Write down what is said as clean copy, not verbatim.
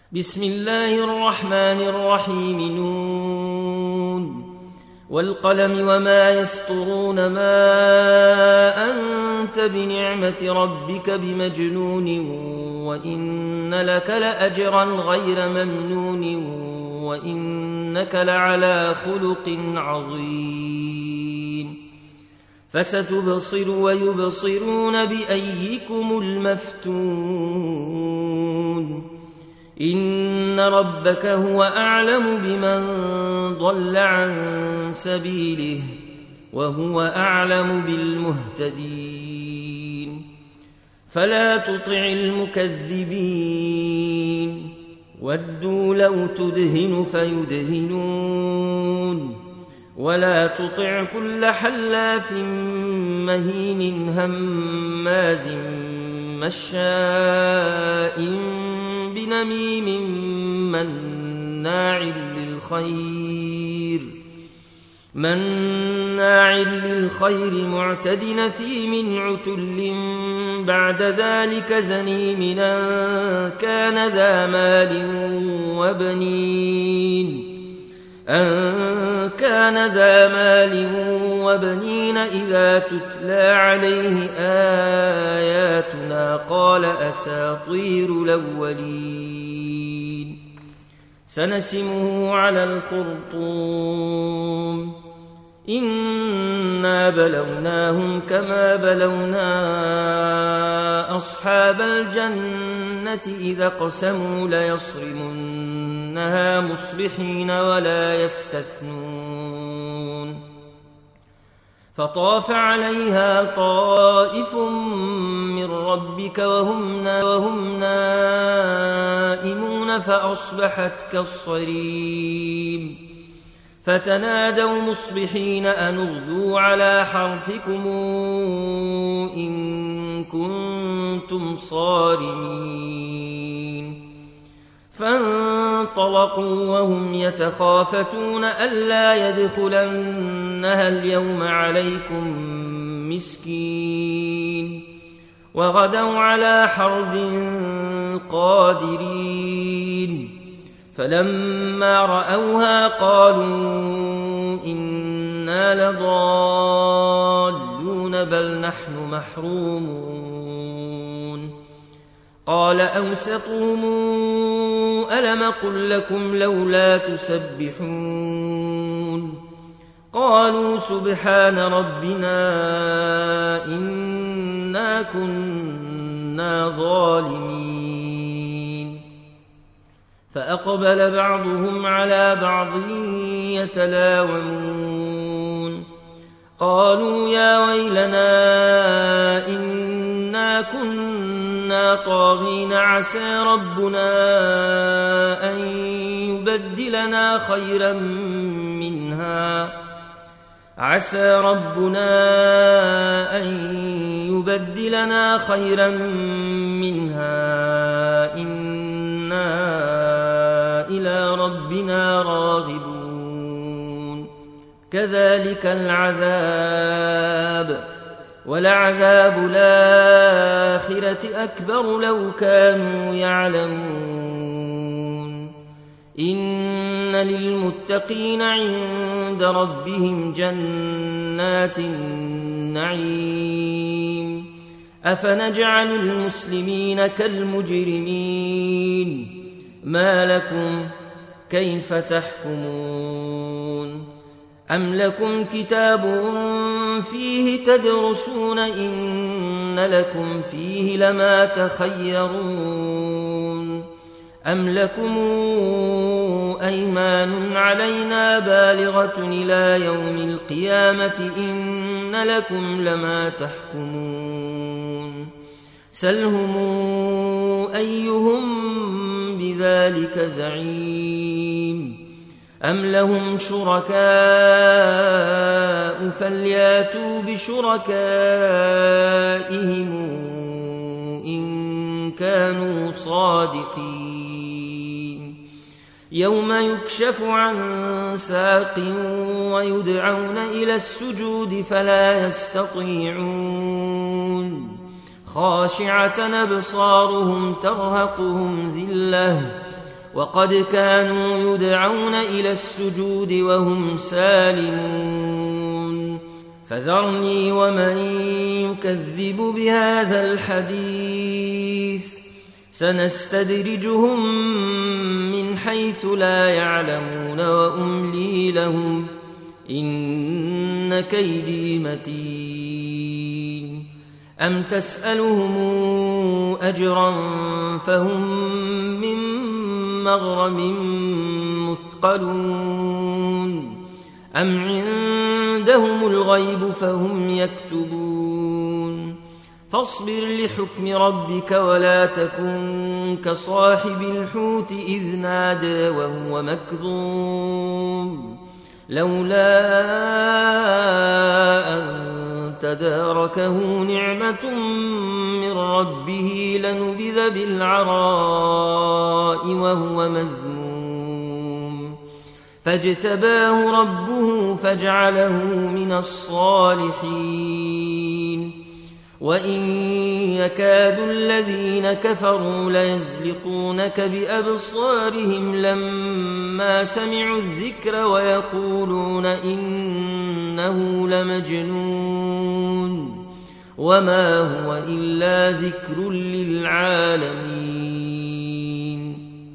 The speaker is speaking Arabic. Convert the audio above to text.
بسم الله الرحمن الرحيم. نون والقلم وما يسطرون، ما أنت بنعمة ربك بمجنون، وإن لك لأجرا غير ممنون، وإنك لعلى خلق عظيم. فستبصر ويبصرون بأيكم المفتون. إن ربك هو أعلم بمن ضل عن سبيله وهو أعلم بالمهتدين. فلا تطع المكذبين، ودوا لو تدهن فيدهنون. ولا تطع كل حلاف مهين هماز مشاء بنميم مناع للخير معتد نثيم عتل بعد ذلك زنيم أن كان ذا مال وبنين إذا تتلى عليه آياتنا قال أساطير الأولين. سنسمه على الخرطوم. إنا بلوناهم كما بلونا أصحاب الجنة إذا اقسموا ليصرمنها مصبحين ولا يستثنون. فطاف عليها طائف من ربك وهم نائمون فأصبحت كالصريم. فتنادوا مصبحين أن اغدوا على حرثكم إن كنتم صارمين. فانطلقوا وهم يتخافتون ألا يدخلنها اليوم عليكم مسكين. وغدوا على حرد قادرين. فلما رأوها قالوا إنا لضالون بل نحن محرومون. قال أوسطهم ألم قل لكم لولا تسبحون. قالوا سبحان ربنا إنا كنا ظالمين. فأقبل بعضهم على بعض يتلاومون. قالوا يا ويلنا إنا كنا طاغين عسى ربنا أن يبدلنا خيرا منها إنا إلى ربنا راغبون. كذلك العذاب ولعذاب الآخرة أكبر لو كانوا يعلمون. إن للمتقين عند ربهم جنات النعيم. أفنجعل المسلمين كالمجرمين ما لكم كيف تحكمون. أم لكم كتاب فيه تدرسون إن لكم فيه لما تخيرون. أم لكم أيمان علينا بالغة إلى يوم القيامة إن لكم لما تحكمون. سلهم أيهم بذلك زعيم. أم لهم شركاء فلياتوا بشركائهم إن كانوا صادقين. يوم يكشف عن ساق ويدعون إلى السجود فلا يستطيعون. خاشعة أبصارهم ترهقهم ذلة وقد كانوا يدعون إلى السجود وهم سالمون فذرني ومن يكذب بهذا الحديث سنستدرجهم من حيث لا يعلمون وأملي لهم إن كيدي متين أم تسألهم أجرا فهم من مغرم مثقلون أم عندهم الغيب فهم يكتبون فاصبر لحكم ربك ولا تكن كصاحب الحوت إذ نادى وهو مكظوم لولا أن تداركه نعمة من ربه لنبذ بالعراء وهو مذموم فاجتباه ربه فجعله من الصالحين وإن يكاد الذين كفروا ليزلقونك بأبصارهم لما سمعوا الذكر ويقولون إنه لمجنون وما هو إلا ذكر للعالمين